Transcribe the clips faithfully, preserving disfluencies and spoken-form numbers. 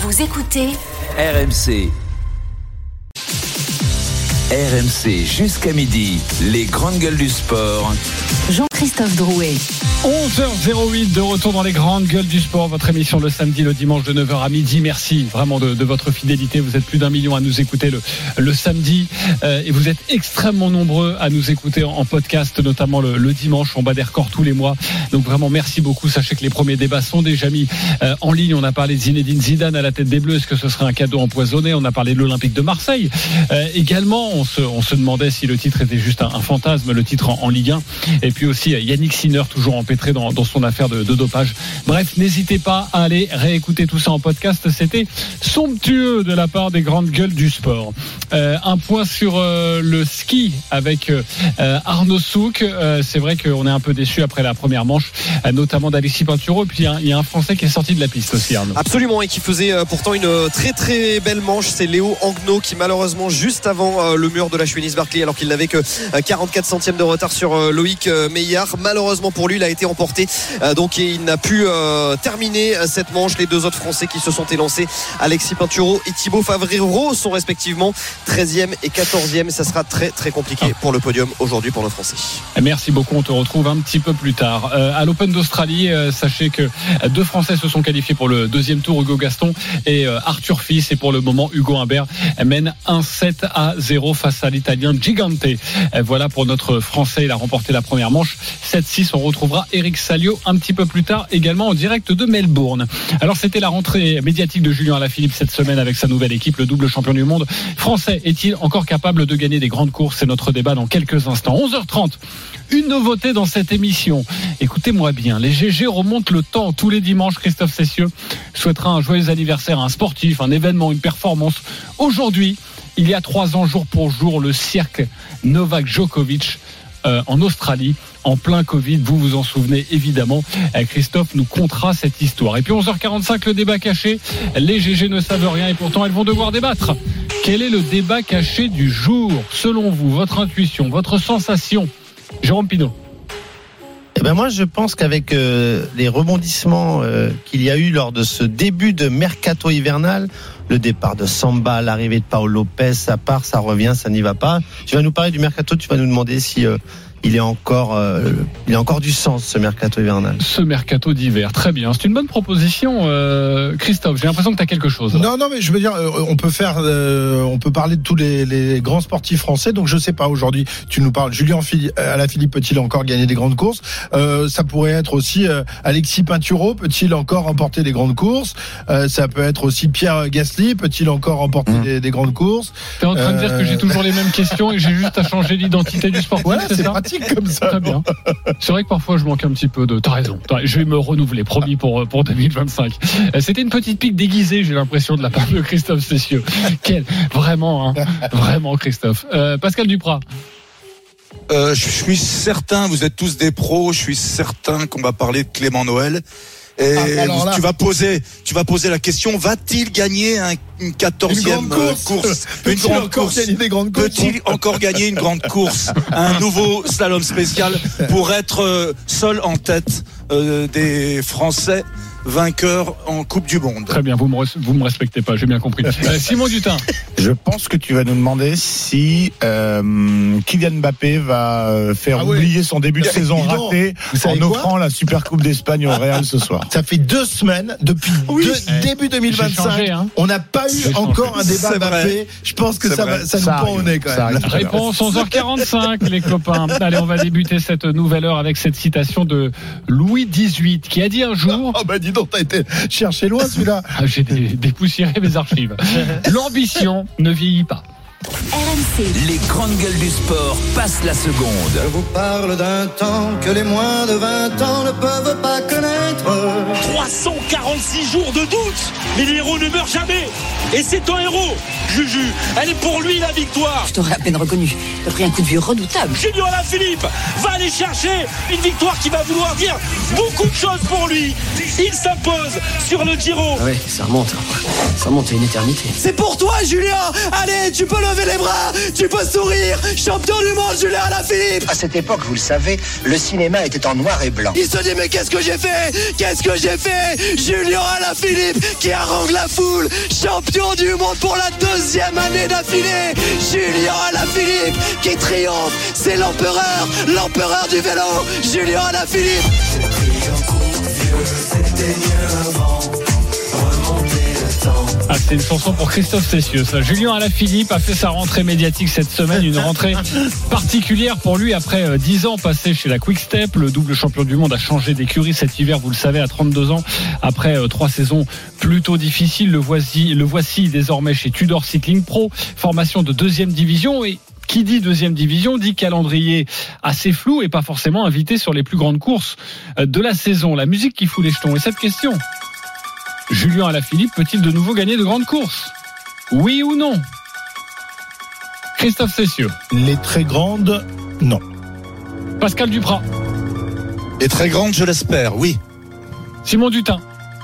Vous écoutez R M C. R M C jusqu'à midi, les grandes gueules du sport. Jean-Christophe Drouet. onze heures zéro huit de retour dans les grandes gueules du sport, votre émission le samedi, le dimanche de neuf heures à midi. Merci vraiment de, de votre fidélité. Vous êtes plus d'un million à nous écouter le, le samedi euh, et vous êtes extrêmement nombreux à nous écouter en, en podcast, notamment le, le dimanche. On bat des records tous les mois. Donc vraiment merci beaucoup. Sachez que les premiers débats sont déjà mis euh, en ligne. On a parlé de Zinedine Zidane à la tête des Bleus. Est-ce que ce serait un cadeau empoisonné? On a parlé de l'Olympique de Marseille. Euh, également, on se, on se demandait si le titre était juste un, un fantasme, le titre en, en Ligue un. Et puis aussi Yannick Sinner, toujours empêtré dans, dans son affaire de, de dopage. Bref, n'hésitez pas à aller réécouter tout ça en podcast. C'était somptueux de la part des grandes gueules du sport. Euh, un point sur euh, le ski avec euh, Arnaud Souk. Euh, c'est vrai qu'on est un peu déçu après la première manche, euh, notamment d'Alexis Pinturo. Et puis il y, y a un Français qui est sorti de la piste aussi, Arnaud. Absolument, et qui faisait euh, pourtant une très très belle manche. C'est Léo Anguenot qui malheureusement juste avant euh, le mur de la Chuenis-Barclay, alors qu'il n'avait que euh, quarante-quatre centièmes de retard sur euh, Loïc euh, Meillard. Malheureusement pour lui, il a été emporté. Euh, donc il n'a pu euh, terminer cette manche. Les deux autres Français qui se sont élancés, Alexis Pinturo et Thibaut Favrero, sont respectivement treizième et quatorzième. Ça sera très très compliqué pour le podium aujourd'hui pour nos Français. Merci beaucoup, on te retrouve un petit peu plus tard. Euh, à l'Open d'Australie, euh, sachez que deux Français se sont qualifiés pour le deuxième tour, Hugo Gaston et euh, Arthur Fils. Et pour le moment, Hugo Humbert mène un sept à zéro face à l'Italien Gigante. Euh, voilà pour notre Français, il a remporté la première manche. sept six, on retrouvera Eric Salio un petit peu plus tard, également en direct de Melbourne. Alors c'était la rentrée médiatique de Julien Alaphilippe cette semaine avec sa nouvelle équipe. Le double champion du monde français est-il encore capable de gagner des grandes courses? C'est notre débat dans quelques instants. onze heures trente, une nouveauté dans cette émission. Écoutez-moi bien, les G G remontent le temps. Tous les dimanches, Christophe Cessieux souhaitera un joyeux anniversaire à un sportif, un événement, une performance. Aujourd'hui, il y a trois ans, jour pour jour, le cirque Novak Djokovic euh, en Australie, en plein Covid. Vous vous en souvenez évidemment. Christophe nous contera cette histoire. Et puis onze heures quarante-cinq, le débat caché. Les G G ne savent rien et pourtant elles vont devoir débattre. Quel est le débat caché du jour? Selon vous, votre intuition, votre sensation? Jérôme Pinault. Eh ben moi, je pense qu'avec euh, les rebondissements euh, qu'il y a eu lors de ce début de mercato hivernal, le départ de Samba, l'arrivée de Paolo Lopez, ça part, ça revient, ça n'y va pas. Tu vas nous parler du mercato, tu vas nous demander si euh, il est encore, euh, il a encore du sens, ce mercato hivernal. Ce mercato d'hiver, très bien. C'est une bonne proposition, euh, Christophe. J'ai l'impression que tu as quelque chose. Non, non, mais je veux dire, on peut faire, euh, on peut parler de tous les, les grands sportifs français. Donc je sais pas, aujourd'hui, tu nous parles. Julien Alaphilippe peut-il encore gagner des grandes courses? euh, Ça pourrait être aussi euh, Alexis Pinturo peut-il encore remporter des grandes courses? euh, Ça peut être aussi Pierre Gasly peut-il encore remporter mmh. des, des grandes courses? T'es en train de dire euh... que j'ai toujours les mêmes questions et que j'ai juste à changer l'identité du sportif, ouais, c'est, c'est ça pratique comme ça. Très bien. C'est vrai que parfois je manque un petit peu de. T'as raison. Je vais me renouveler, promis pour pour deux mille vingt-cinq. C'était une petite pique déguisée, j'ai l'impression, de la part de Christophe Cessieux. Quel vraiment, hein, vraiment Christophe. Euh, Pascal Duprat. Euh, je suis certain, vous êtes tous des pros. Je suis certain qu'on va parler de Clément Noël. Et ah, vous, tu vas poser, tu vas poser la question: va-t-il gagner un, une quatorzième une grande course, course Peut-il une grande encore course gagner des grandes courses Peut-il encore gagner une grande course, un nouveau slalom spécial pour être euh, seul en tête euh, des Français vainqueurs en Coupe du Monde? Très bien, vous me, vous me respectez pas, j'ai bien compris. Euh, Simon Dutin. Je pense que tu vas nous demander si euh, Kylian Mbappé va faire ah oublier oui. son début de saison raté en offrant quoi la Super Coupe d'Espagne au Real ce soir. Ça fait deux semaines, depuis oui. deux, eh, début deux mille vingt-cinq, changé, hein. on n'a pas eu encore changé. un débat c'est Mbappé. Vrai. Je pense que ça, va, ça, ça nous pend au nez quand même. Réponse onze heures quarante-cinq, les copains. Allez, on va débuter cette nouvelle heure avec cette citation de Louis dix-huit qui a dit un jour... Oh bah dis donc, t'as été chercher loin celui-là. Ah, j'ai des, dépoussiéré mes archives. L'ambition ne vieillit pas. R M C. Les grandes gueules du sport passent la seconde. Je vous parle d'un temps que les moins de vingt ans ne peuvent pas connaître. trois cent quarante-six jours de doute, mais les héros ne meurent jamais. Et c'est un héros, Juju. Elle est pour lui la victoire. Je t'aurais à peine reconnu. T'as pris un coup de vieux redoutable. Julien Alaphilippe va aller chercher une victoire qui va vouloir dire beaucoup de choses pour lui. Il s'impose sur le Giro. Ah ouais, ça remonte. Ça remonte à une éternité. C'est pour toi, Julien. Allez, tu peux le lever les bras, tu peux sourire. Champion du monde, Julien Alaphilippe. À cette époque, vous le savez, le cinéma était en noir et blanc. Il se dit mais qu'est-ce que j'ai fait? Qu'est-ce que j'ai fait? Julien Alaphilippe qui harangue la foule. Champion du monde pour la deuxième année d'affilée. Julien Alaphilippe qui triomphe. C'est l'empereur, l'empereur du vélo. Julien Alaphilippe. Ah, c'est une chanson pour Christophe Cessieux, ça. Julien Alaphilippe a fait sa rentrée médiatique cette semaine, une rentrée particulière pour lui après dix ans passés chez la Quick Step. Le double champion du monde a changé d'écurie cet hiver, vous le savez, à trente-deux ans. Après trois saisons plutôt difficiles, le voici, le voici désormais chez Tudor Cycling Pro, formation de deuxième division. Et qui dit deuxième division dit calendrier assez flou et pas forcément invité sur les plus grandes courses de la saison. La musique qui fout les jetons. Et cette question: Julien Alaphilippe peut-il de nouveau gagner de grandes courses? Oui ou non? Christophe Cessieux. Les très grandes, non. Pascal Duprat. Les très grandes, je l'espère, oui. Simon Dutin.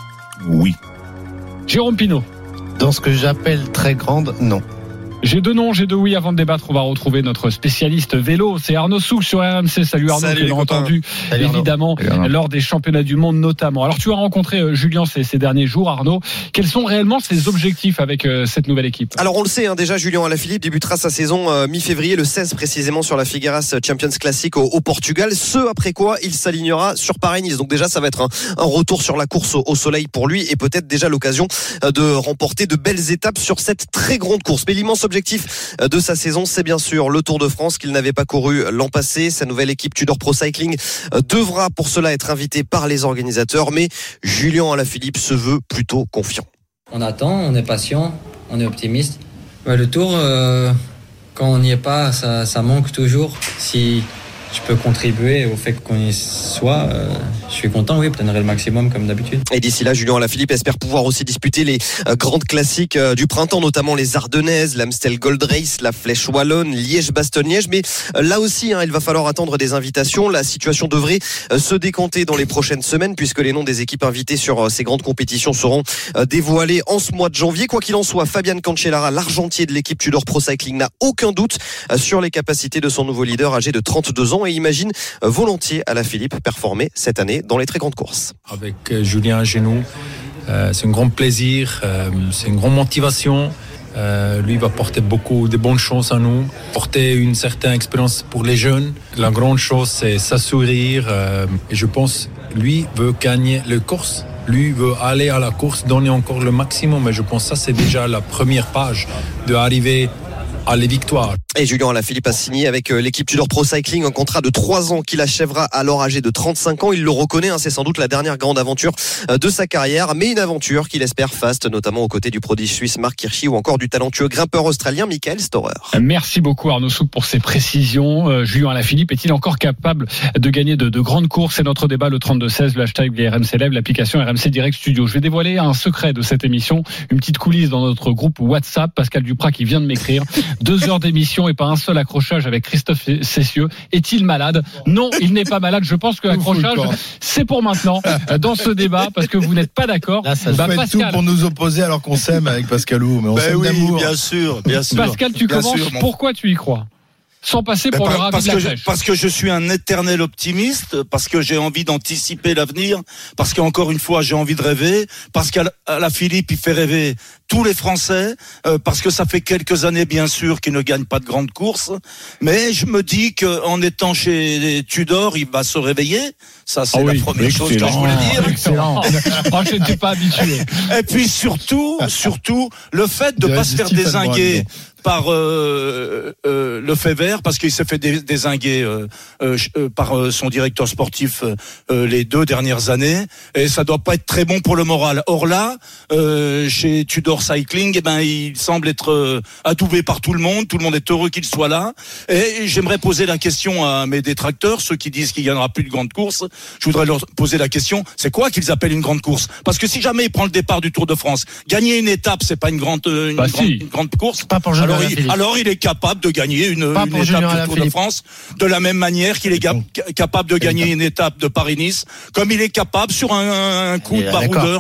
Oui. Jérôme Pinault. Dans ce que j'appelle très grande, non. J'ai deux noms, j'ai deux oui. Avant de débattre, on va retrouver notre spécialiste vélo. C'est Arnaud Souk sur R M C. Salut Arnaud, Salut que l'on a entendu Salut évidemment Arnaud. Lors des championnats du monde notamment. Alors tu as rencontré euh, Julien ces, ces derniers jours, Arnaud. Quels sont réellement ses objectifs avec euh, cette nouvelle équipe? Alors on le sait hein, déjà, Julien Alaphilippe débutera sa saison euh, mi-février, le seize précisément, sur la Figueras Champions Classic au, au Portugal. Ce après quoi il s'alignera sur Paris-Nice. Donc déjà ça va être un, un retour sur la course au, au soleil pour lui et peut-être déjà l'occasion euh, de remporter de belles étapes sur cette très grande course. Mais l'immense objectif euh, de sa saison, c'est bien sûr le Tour de France qu'il n'avait pas couru l'an passé. Sa nouvelle équipe Tudor Pro Cycling devra pour cela être invitée par les organisateurs, mais Julien Alaphilippe se veut plutôt confiant. On attend, on est patient, on est optimiste. Ouais, le Tour, euh, quand on n'y est pas, ça, ça manque toujours. Si je peux contribuer au fait qu'on y soit, euh, je suis content, oui, je donnerai le maximum comme d'habitude. Et d'ici là, Julien Alaphilippe espère pouvoir aussi disputer les euh, grandes classiques euh, du printemps, notamment les Ardennaises, l'Amstel Gold Race, la Flèche Wallonne, Liège-Bastogne-Liège. Mais euh, là aussi, hein, il va falloir attendre des invitations. La situation devrait euh, se décanter dans les prochaines semaines, puisque les noms des équipes invitées sur euh, ces grandes compétitions seront euh, dévoilés en ce mois de janvier. Quoi qu'il en soit, Fabian Cancellara, l'argentier de l'équipe Tudor Pro Cycling, n'a aucun doute euh, sur les capacités de son nouveau leader âgé de trente-deux ans et imagine euh, volontiers Alaphilippe performer cette année dans les très grandes courses. Avec Julien à genoux, euh, c'est un grand plaisir, euh, c'est une grande motivation. Euh, lui va porter beaucoup de bonnes choses à nous, porter une certaine expérience pour les jeunes. La grande chose, c'est s'assurer. Euh, et je pense, lui veut gagner le course. Lui veut aller à la course, donner encore le maximum. Et je pense que ça, c'est déjà la première page d'arriver à les victoires. Et Julien Alaphilippe a signé avec l'équipe Tudor Pro Cycling un contrat de trois ans qu'il achèvera alors âgé de trente-cinq ans. Il le reconnaît, hein, c'est sans doute la dernière grande aventure de sa carrière, mais une aventure qu'il espère faste, notamment aux côtés du prodige suisse Marc Hirschi ou encore du talentueux grimpeur australien Michael Storer. Merci beaucoup Arnaud Souk pour ces précisions. Euh, Julien Alaphilippe est-il encore capable de gagner de, de grandes courses? C'est notre débat, le trente-deux seize, le hashtag R M C Live, l'application R M C Direct Studio. Je vais dévoiler un secret de cette émission, une petite coulisse dans notre groupe WhatsApp. Pascal Duprat qui vient de m'écrire. Deux heures d'émission et pas un seul accrochage avec Christophe Cessieux. Est-il malade? Non, il n'est pas malade. Je pense que l'accrochage, c'est pour maintenant dans ce débat parce que vous n'êtes pas d'accord. Là, ça bah, fait Pascal, tout pour nous opposer alors qu'on s'aime avec Pascalou. Mais on ben s'aime oui, d'amour. Bien sûr, bien sûr. Pascal, tu bien commences. Sûr, mon... Pourquoi tu y crois? Sans passer pour ben, le rabais de la crèche. Parce que je suis un éternel optimiste, parce que j'ai envie d'anticiper l'avenir, parce qu'encore une fois j'ai envie de rêver, parce qu'Alaphilippe il fait rêver tous les Français, euh, parce que ça fait quelques années bien sûr qu'il ne gagne pas de grandes courses, mais je me dis qu'en étant chez Tudor il va se réveiller. Ça c'est oh oui, la première excellent. chose que je voulais dire. Excellent. Oh, je n'étais pas habitué. Et puis surtout, surtout le fait de ne pas se faire dézinguer par euh, euh, le fait vert, parce qu'il s'est fait dézinguer euh, euh, par euh, son directeur sportif euh, les deux dernières années, et ça doit pas être très bon pour le moral. Or là, euh, chez Tudor Cycling, eh ben il semble être euh, adoubé par tout le monde. Tout le monde est heureux qu'il soit là. Et j'aimerais poser la question à mes détracteurs, ceux qui disent qu'il y en aura plus de grandes courses. Je voudrais leur poser la question: c'est quoi qu'ils appellent une grande course? Parce que si jamais il prend le départ du Tour de France, gagner une étape, c'est pas une grande une, bah grande, si. une grande course. Pas pour alors, il, alors il est capable de gagner une, une étape du Tour de France de la même manière qu'il est ga- capable de gagner une étape de Paris-Nice, comme il est capable sur un, un coup de baroudeur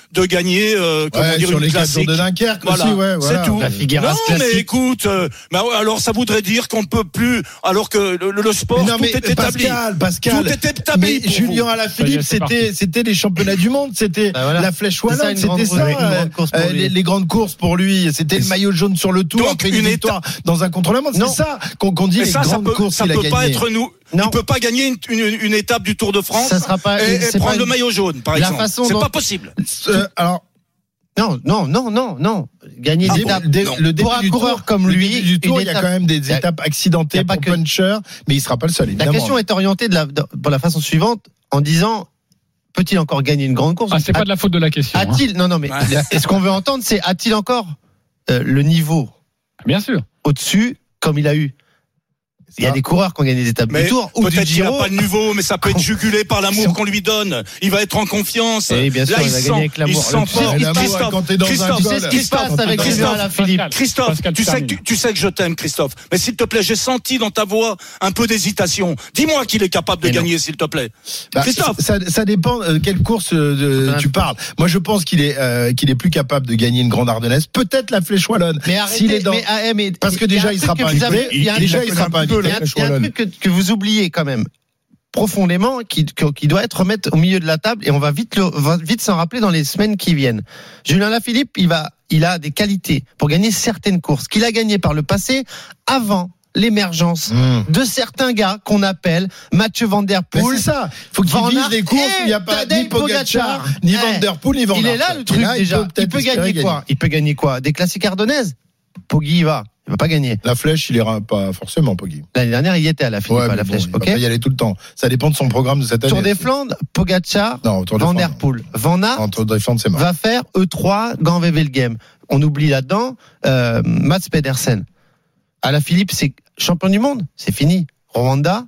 de gagner euh, comment ouais, dire sur une les classique. de Dunkerque voilà, aussi, ouais, voilà. c'est tout. La Figueras non, classique. mais écoute, euh, bah, alors ça voudrait dire qu'on ne peut plus, alors que le, le sport, mais non, tout mais est établi. Pascal, Pascal, tout est établi. Mais Julien Alaphilippe, c'était, c'était les championnats du monde, c'était ah, voilà. la Flèche Wallonne, c'était ça, euh, euh, les, les grandes courses pour lui, c'était le maillot jaune sur le tour, donc, après une victoire dans un contre-la-montre. C'est ça qu'on, qu'on dit mais les ça, grandes ça peut, courses ça qu'il a peut gagnées. pas être nous. Non. Il peut pas gagner une, une, une étape du Tour de France ça sera pas, et, et prendre pas le maillot jaune, par la exemple. façon c'est dont... pas possible. Euh, alors. Non, non, non, non, non. Gagner ah des bon, étapes. Dès, le pour un coureur tour, comme lui, le du tour, il y a étape, quand même des étapes accidentées pour que... Puncher, mais il sera pas le seul, évidemment. La question est orientée de la, de, pour la façon suivante, en disant, peut-il encore gagner une grande course? Ah, c'est a, pas de la faute de la question. A-t-il, hein. non, non, mais, ouais. Ce qu'on veut entendre, c'est, a-t-il encore, euh, le niveau? Bien sûr. Au-dessus, comme il a eu. Il y a des coureurs qui ont gagné des étapes mais du Tour ou peut-être du Giro. qu'il n'a pas de niveau, mais ça peut être jugulé par l'amour qu'on lui donne. Il va être en confiance. Oui, bien sûr, là, il, il va sent, gagner avec l'amour. il sent fort. Christophe, quand t'es dans Christophe, un tu sais ce qui se passe avec Julien Alaphilippe. Christophe, Pascal, tu sais que tu, tu sais que je t'aime, Christophe. Mais s'il te plaît, j'ai senti dans ta voix un peu d'hésitation. Dis-moi qu'il est capable de mais gagner, non. S'il te plaît. Bah, Christophe, ça, ça dépend de quelle course euh, tu parles. Moi, je pense qu'il est euh, qu'il est plus capable de gagner une grande Ardennaise. Peut-être la Flèche Wallonne. Mais arrêtez, est dans... mais, ah, mais, parce que déjà, il sera pas invité. Déjà, il sera pas invité. Il y a un truc que, que vous oubliez quand même profondément, qui, qui doit être remettre au milieu de la table, et on va vite, le, va vite s'en rappeler dans les semaines qui viennent. Julien Alaphilippe, il va, il a des qualités pour gagner certaines courses qu'il a gagnées par le passé avant l'émergence mmh. de certains gars qu'on appelle Mathieu Van Der Poel. Mais c'est ça. Faut qu'il vise des courses où il n'y a pas ni Pogacar, ni Van Der Poel, ni Van Aert. Il est là le truc là, déjà. Il peut, il peut gagner quoi gagner. Il peut gagner quoi? Des classiques ardennaises? Poggi y va. Il va pas gagner. La Flèche, il ira pas forcément, Poggi. L'année dernière, il y était à la Philippe, ouais, à la bon, Flèche. Il ok. va pas y aller tout le temps. Ça dépend de son programme de cette année. Tour des Flandres, Pogacar, non, Van Der Poel, Van Aert va faire E trois Gant Wevelgem. On oublie là-dedans euh, Mats Pedersen. À la Philippe, c'est champion du monde, c'est fini. Rwanda.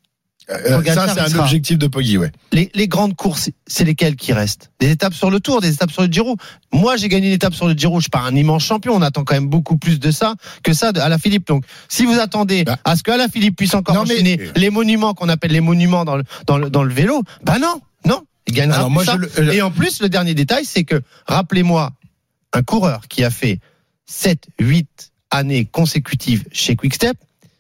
Euh, ça, c'est un sera. objectif de Poggi, ouais. Les, les grandes courses, c'est lesquelles qui restent? Des étapes sur le Tour, des étapes sur le Giro. Moi, j'ai gagné une étape sur le Giro. Je suis pas un immense champion. On attend quand même beaucoup plus de ça que ça de Alaphilippe. Donc, si vous attendez bah. à ce que Alaphilippe puisse encore non, enchaîner mais... les monuments qu'on appelle les monuments dans le, dans le, dans le vélo, bah non, non. Il gagnera Alors, plus moi, ça. Je le... Et en plus, le dernier détail, c'est que, rappelez-moi, un coureur qui a fait sept, huit années consécutives chez Quick-Step,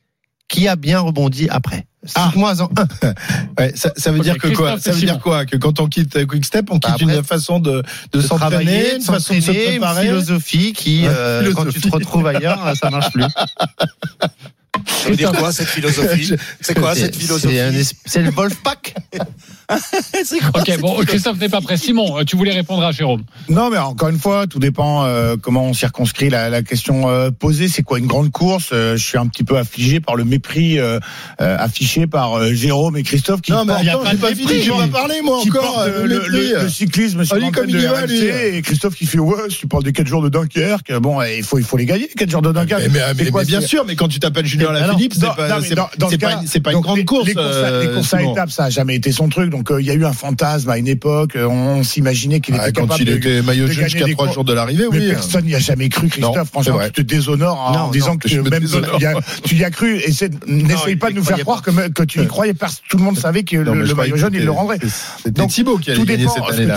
qui a bien rebondi après. Cite-moi en un. Ouais, ça, ça veut okay, dire que quoi? Ça veut dire quoi? Que quand on quitte Quick-Step, on quitte bah après, une façon de, de, de s'entraîner, une façon de se préparer. Une philosophie qui, ouais, euh, philosophie. Quand tu te retrouves ailleurs, ça marche plus. Ça veut dire quoi, cette philosophie? C'est quoi, cette philosophie? C'est, un, c'est le Wolfpack. C'est quoi, ok, bon, Christophe n'est pas prêt. Simon, tu voulais répondre à Jérôme. Non, mais encore une fois, tout dépend euh, comment on circonscrit la, la question euh, posée. C'est quoi une grande course? euh, Je suis un petit peu affligé par le mépris euh, euh, affiché par euh, Jérôme et Christophe. Qui non, mais portent, attends, j'ai pas fini, j'ai pas parlé, moi, encore. Euh, le, le, le cyclisme sur l'antenne de R M C, et Christophe qui fait, ouais, tu parles des quatre jours de Dunkerque. Bon, il faut, il faut les gagner, les quatre jours de Dunkerque. Mais, mais, mais, quoi, mais bien sûr, mais quand tu t'appelles Julien Alaphilippe, c'est pas, c'est, dans, dans c'est pas, cas, c'est pas une grande les, course. Les courses, euh, les courses à étapes, ça a jamais été son truc. Donc, il euh, y a eu un fantasme à une époque. On, on s'imaginait qu'il était ah, capable quand il de, était maillot jaune jusqu'à trois jours de l'arrivée, oui. Mais personne n'y a jamais cru, Christophe. Non, franchement, tu te déshonores en, non, en disant non, que même y a, tu y as cru. Et n'essaye pas de nous faire croire que, que tu y croyais. Tout le monde savait que non, le, le maillot jaune, il le rendrait. C'était Thibaut qui allait gagner cette année-là.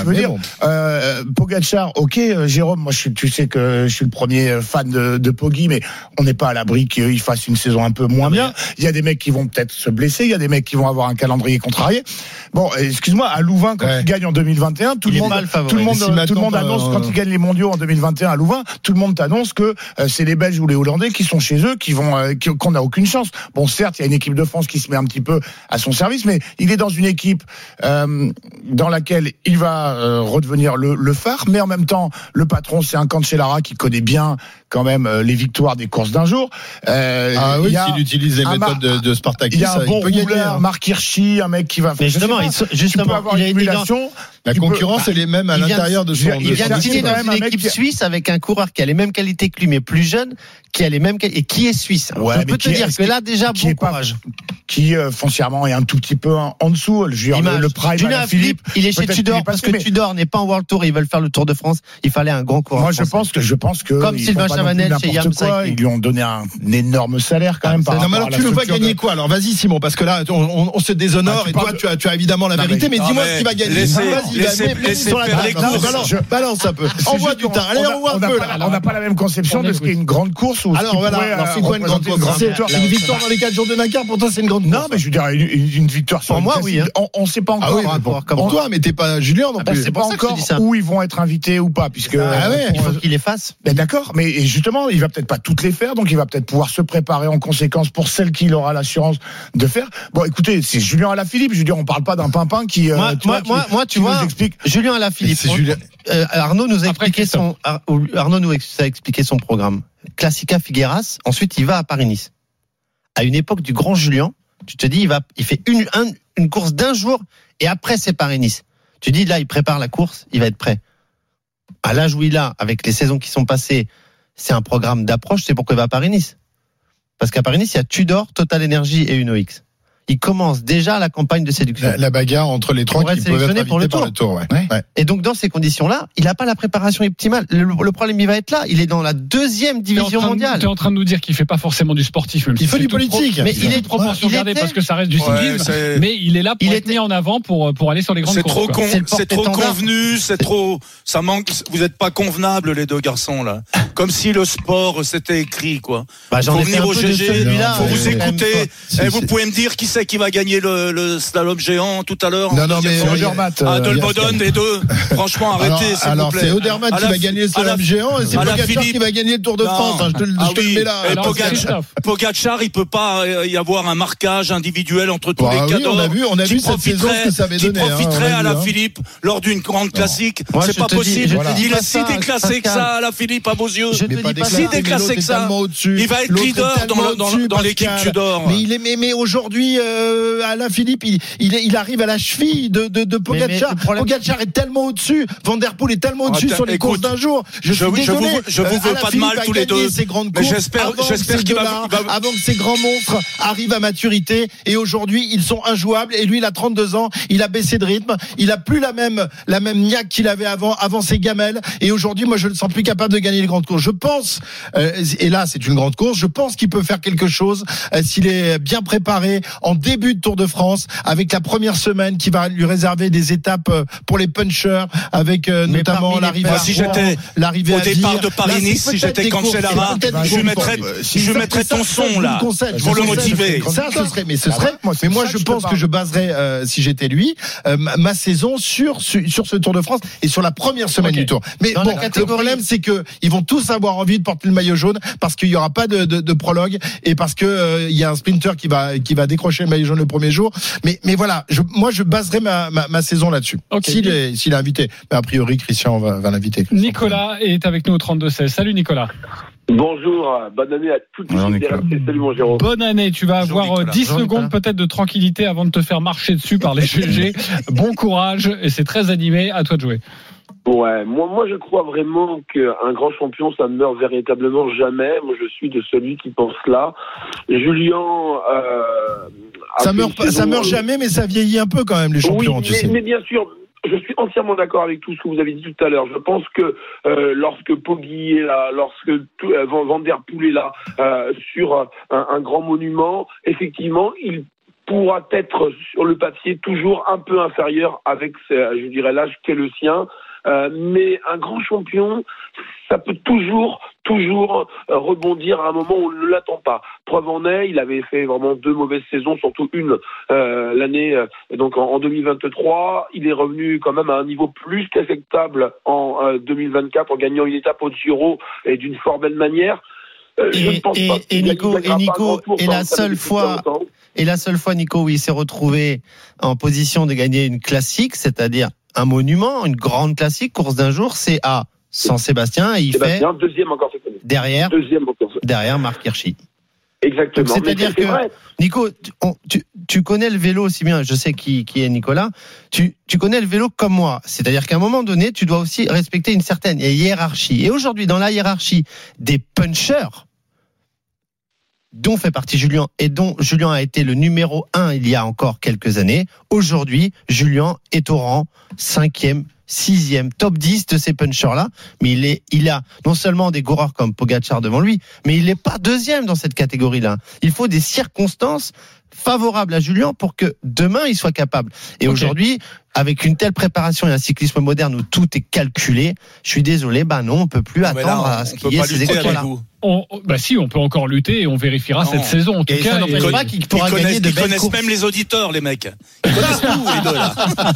Pogacar, ok, Jérôme, moi, tu sais que je suis le premier fan de Poggi, mais on n'est pas à l'abri qu'il fasse une saison un peu moins bien. Il y a des mecs qui vont peut-être se blesser, il y a des mecs qui vont avoir un calendrier contrarié. Bon, excuse-moi, à Louvain, quand ouais. il gagne en deux mille vingt et un, tout il le monde, tout le monde, tout le monde annonce euh... quand il gagne les mondiaux en deux mille vingt et un à Louvain, tout le monde t'annonce que euh, c'est les Belges ou les Hollandais qui sont chez eux, qui vont, euh, qui, qu'on n'a aucune chance. Bon, certes, il y a une équipe de France qui se met un petit peu à son service, mais il est dans une équipe euh, dans laquelle il va euh, redevenir le, le phare, mais en même temps, le patron, c'est un Cancellara qui connaît bien quand même euh, les victoires des courses d'un jour. Euh, ah oui, s'il utilise les méthodes Mar- de, de Spartakis, il y a un bon il peut rouleur, gagner, hein. Marc Hirschi, un mec qui va faire. Mais justement, il, justement, tu peux avoir il une émulation. La concurrence, peux, elle est même à l'intérieur de son. Il vient de signer dans une équipe qui... suisse avec un coureur qui a les mêmes qualités que lui, mais plus jeune, qui a les mêmes qualités et qui est suisse. Alors, ouais, je peux te dire que là déjà bon courage. Qui euh, foncièrement est un tout petit peu en, en dessous. Je veux dire, le prime Julien Philippe, il est chez Tudor parce que Tudor n'est pas en World Tour. Ils veulent faire le Tour de France. Il fallait un grand coureur. Moi, je pense que je pense que comme Sylvain Chavanel chez Yam Cycling. Ils lui ont donné un énorme salaire quand même. Non, mais alors tu nous vois gagner quoi? Alors vas-y Simon, parce que là on se déshonore et toi tu as tu as évidemment forcément la non, vérité, mais, mais dis-moi mais ce qui va gagner. laissez- Vas-y, laissez- mets- mets laissez sur la faire table. les courses. Balance, Je- balance un peu. C'est Envoie juste du qu'on- temps. Allez, on a- envoie on un n'a peu. pas là. la- On n'a pas la même conception de ce qu'est une grande course. Ou ce Alors qui voilà, pourrait, alors c'est euh, quoi une grande représenter course? une grande C'est une victoire dans les quatre jours de Dakar. Pour toi, c'est une grande course. Non, mais je dirais une, une, une victoire sur Pour une moi, classique. oui, hein. On, on sait pas Ah encore. oui, on va pour, voir pour comment. toi, mais t'es pas Julien non Ben, plus. c'est pas pour ça que je te encore dis ça. où ils vont être invités ou pas, puisque Ah ouais, Il faut qu'il les fasse. ben d'accord, mais justement, il va peut-être pas toutes les faire, donc il va peut-être pouvoir se préparer en conséquence pour celle qu'il aura l'assurance de faire. Bon, écoutez, c'est Julien Alaphilippe. Je veux dire, on parle pas d'un pimpin qui, euh, Moi, tu moi, vois, moi, qui- moi, tu qui vois, nous explique. Julien Alaphilippe. C'est Julien. Euh, Arnaud nous a Après expliqué son Ar- Arnaud nous a expliqué son programme. Classica Figueras. Ensuite, il va à Paris-Nice. À une époque du grand Julien, tu te dis, il va, il fait une un- une course d'un jour et après c'est Paris-Nice. Tu dis là, il prépare la course, il va être prêt. À l'âge où il a, avec les saisons qui sont passées, c'est un programme d'approche. C'est pourquoi il va à Paris-Nice. Parce qu'à Paris-Nice, il y a Tudor, Total Energy et Uno X. Il commence déjà la campagne de séduction. La, la bagarre entre les trois Pour qui être peuvent être sélectionné pour invités le par le tour. Ouais. Ouais. Ouais. Et donc dans ces conditions-là, il n'a pas la préparation optimale. Le, le problème, il va être là. Il est dans la deuxième division mondiale. Tu es en train de nous dire qu'il fait pas forcément du sportif, même Il si fait c'est du toute politique. pro- Mais c'est il est- toute proportion il gardée était- parce que ça reste du Ouais, cyclisme, c'est- mais il est là pour il être était- mis en avant pour pour aller sur les grandes C'est courses. trop quoi. con, C'est le c'est trop porte-étendard. convenu, c'est trop, ça manque. Vous êtes pas convenables les deux garçons là. Comme si le sport c'était écrit quoi. Bah, j'en Faut ai fait venir un au peu de G G, celui-là, faut euh, vous c'est quand même écouter. pas- Si, Et vous c'est- pouvez me dire qui c'est qui va gagner le, le slalom géant tout à l'heure. Non, non, mais C'est euh, Odermatt. Ah, euh, Dolbodon, les deux. Franchement, Alors, arrêtez, s'il alors vous plaît. c'est Odermatt À qui la- va gagner le à la- slalom géant et c'est à la Pogacar Philippe. qui va gagner le Tour de Non. France. hein, je te, le- Ah je te le oui, mets là. et Alors, Pogacar, Christophe. Pogacar, il peut pas euh, y avoir un marquage individuel entre tous Bah les oui, cadors. on a vu- on a qui vu cette saison profiterait- ce que ça avait qui donné, hein, profiterait on a à vu, la hein. Philippe lors d'une grande classique. Moi, C'est je pas te dis- possible. je te dis Il pas est si ça, déclassé que Pascal. ça à la Philippe à vos yeux. Je te Mais dis pas pas déclassé, Si ça. mais déclassé l'autre que est ça. tellement au-dessus. Il va être L'autre est leader dans, tellement le- dans, au-dessus, dans l'équipe Pascal. Tudor. Mais il est, mais, mais aujourd'hui, euh, Alain Philippe, il, il, est- il arrive à la cheville de, de, de Mais- mais Pogacar. le problème- Pogacar est tellement au-dessus. Van Der Poel est tellement au-dessus Attends, sur les écoute, courses d'un jour. Je, je suis vous- je désolé. vous- je vous Euh, veux Alain pas de Philippe mal a tous les gagné deux. ses grandes Mais courses j'espère- avant j'espère que ces qu'il va- deux-là, il va- avant que ces grands monstres arrivent à maturité. Et aujourd'hui, ils sont injouables. Et lui, il a trente-deux ans. Il a baissé de rythme. Il a plus la même, la même niaque qu'il avait avant, avant ses gamelles. Et aujourd'hui, moi, je le sens plus capable de gagner les grandes courses. Je pense, euh, et là, c'est une grande course. Je pense qu'il peut faire quelque chose euh, s'il est bien préparé en début de Tour de France, avec la première semaine qui va lui réserver des étapes euh, pour les punchers, avec euh, Mais notamment parmi les l'arrivée Moi, à si Rouen, j'étais l'arrivée au à départ Vire. de Paris-Nice, Là, c'est si j'étais peut-être des courses, Cancellara, c'est peut-être des je courses. mettrais, Euh, je ça, mettrais ça, ton ça, je son vous là conseille. pour le Je vous conseille. motiver. Ça, ce serait, mais ce Ah serait, ouais, moi, c'est mais moi, pour ça je que je te pense parle. que je baserais, euh, si j'étais lui, euh, ma, ma saison sur, sur sur ce Tour de France et sur la première semaine Ok. du Tour. Mais Dans bon, la catégorie- le problème, c'est que ils vont tous avoir envie de porter le maillot jaune parce qu'il y aura pas de, de, de prologue et parce que euh, il y a un sprinter qui va qui va décrocher le maillot jaune le premier jour. Mais mais voilà, je, moi, je baserai ma, ma, ma saison là-dessus. Ok. S'il est s'il est invité, mais a priori, Christian va, va l'inviter. Nicolas est avec nous au trente-deux seize. Salut Nicolas. Bonjour, euh, bonne année à toutes les Bonjour, équipes Nicolas. R M C. Salut mon Jérôme. Bonne année, tu vas Bonjour, avoir euh, Nicolas. dix Bonjour, secondes Nicolas. peut-être de tranquillité avant de te faire marcher dessus par les G G. Bon courage et c'est très animé, à toi de jouer. Ouais, moi, moi je crois vraiment qu'un grand champion, ça ne meurt véritablement jamais. Moi je suis de celui qui pense là. Julien... Euh, a Ça fait meurt une pas, ça saison, meurt euh, jamais, mais ça vieillit un peu quand même les champions, oui, tu mais, sais. mais bien sûr, je suis entièrement d'accord avec tout ce que vous avez dit tout à l'heure. Je pense que euh, lorsque Poggi est là, lorsque tout, euh, Van Van Der Poel est là, euh, sur un, un grand monument, effectivement, il pourra être sur le papier toujours un peu inférieur avec, je dirais, l'âge qu'est le sien. Euh, mais un grand champion, ça peut toujours, toujours euh, rebondir à un moment où on ne l'attend pas. Preuve en est, il avait fait vraiment deux mauvaises saisons, surtout une euh, l'année, euh, donc en, en deux mille vingt-trois. Il est revenu quand même à un niveau plus qu'acceptable en euh, deux mille vingt-quatre en gagnant une étape au Giro et d'une fort belle manière. Euh, je Et, ne pense et, pas et qu'il Nico, gagnera et pas un Nico, grand tour et dans la sa seule vie depuis fois, longtemps. et la seule fois, Nico, où il s'est retrouvé en position de gagner une classique, c'est-à-dire un monument, une grande classique, course d'un jour, c'est à San-Sébastien et il Sébastien, fait deuxième encore cette année. derrière, Deuxième encore. derrière Marc Hirschi. Exactement. Donc, c'est-à-dire Mais c'est que, vrai. Nico, tu, on- tu, tu connais le vélo aussi bien, je sais qui, qui est Nicolas, tu, tu connais le vélo comme moi. C'est-à-dire qu'à un moment donné, tu dois aussi respecter une certaine hiérarchie. Et aujourd'hui, dans la hiérarchie des punchers, dont fait partie Julien et dont Julien a été le numéro un il y a encore quelques années, aujourd'hui, Julien est au rang cinquième sixième, top dix de ces punchers-là. Mais il est, il a non seulement des coureurs comme Pogacar devant lui, mais il n'est pas deuxième dans cette catégorie-là. Il faut des circonstances favorables à Julien pour que demain il soit capable. Et okay. aujourd'hui, avec une telle préparation et un cyclisme moderne où tout est calculé, je suis désolé, bah non, on peut plus non, attendre là, à ce qu'il y ait ces écoles-là. On, bah si, on peut encore lutter et on vérifiera non. cette saison. En tout et cas, ça n'empêche et... pas qu'il pourra gagner de Ils connaissent courses. même les auditeurs, les mecs. Ils connaissent tout, les deux là.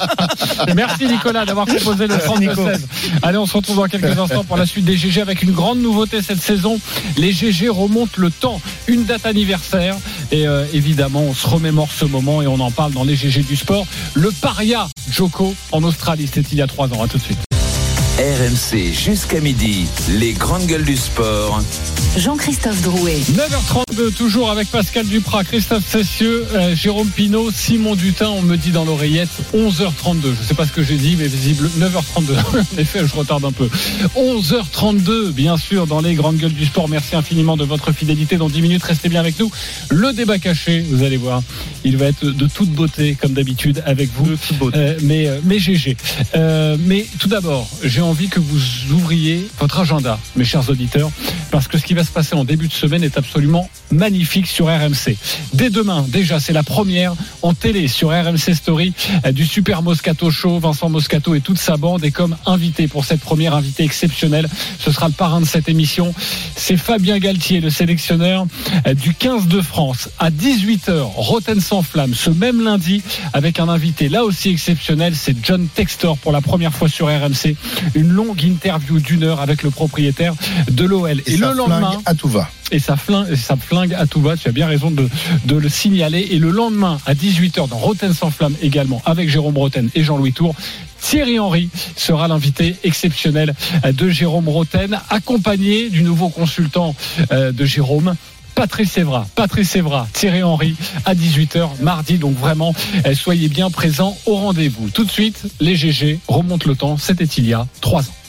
Merci Nicolas d'avoir composé le trente-deux seize. Allez, on se retrouve dans quelques instants pour la suite des G G avec une grande nouveauté cette saison. Les G G remontent le temps, une date anniversaire et euh, évidemment, on se remémore ce moment et on en parle dans les G G du sport. Le paria Joko en Australie, c'était il y a trois ans. À tout de suite. R M C jusqu'à midi, les grandes gueules du sport. Jean-Christophe Drouet. neuf heures trente-deux, toujours avec Pascal Duprat, Christophe Cessieux, euh, Jérôme Pinault, Simon Dutin. On me dit dans l'oreillette onze heures trente-deux. Je ne sais pas ce que j'ai dit, mais visible neuf heures trente-deux. En effet, je retarde un peu. onze heures trente-deux, bien sûr, dans les grandes gueules du sport. Merci infiniment de votre fidélité. Dans dix minutes, restez bien avec nous. Le débat caché, vous allez voir, il va être de toute beauté, comme d'habitude, avec vous. De toute beauté. Euh, mais, euh, mais G G. Euh, mais tout d'abord, j'ai envie que vous ouvriez votre agenda, mes chers auditeurs, parce que ce qui va se passer en début de semaine est absolument magnifique sur R M C. Dès demain, déjà, c'est la première en télé sur R M C Story du Super Moscato Show. Vincent Moscato et toute sa bande est comme invité pour cette première invitée exceptionnelle. Ce sera le parrain de cette émission. C'est Fabien Galtier, le sélectionneur du quinze de France. À dix-huit heures, Rotten sans flamme, ce même lundi, avec un invité là aussi exceptionnel, c'est John Textor pour la première fois sur R M C. Une longue interview d'une heure avec le propriétaire de l'O L. Et, et le lendemain, à tout va. Et ça flingue, ça flingue à tout va. Tu as bien raison de, de le signaler. Et le lendemain, à dix-huit heures, dans Rotten sans flamme également, avec Jérôme Rotten et Jean-Louis Tour, Thierry Henry sera l'invité exceptionnel de Jérôme Rotten, accompagné du nouveau consultant de Jérôme, Patrice Evra, Patrice Evra, Thierry Henry à dix-huit heures mardi. Donc vraiment, soyez bien présents au rendez-vous. Tout de suite, les G G remontent le temps. C'était il y a trois ans.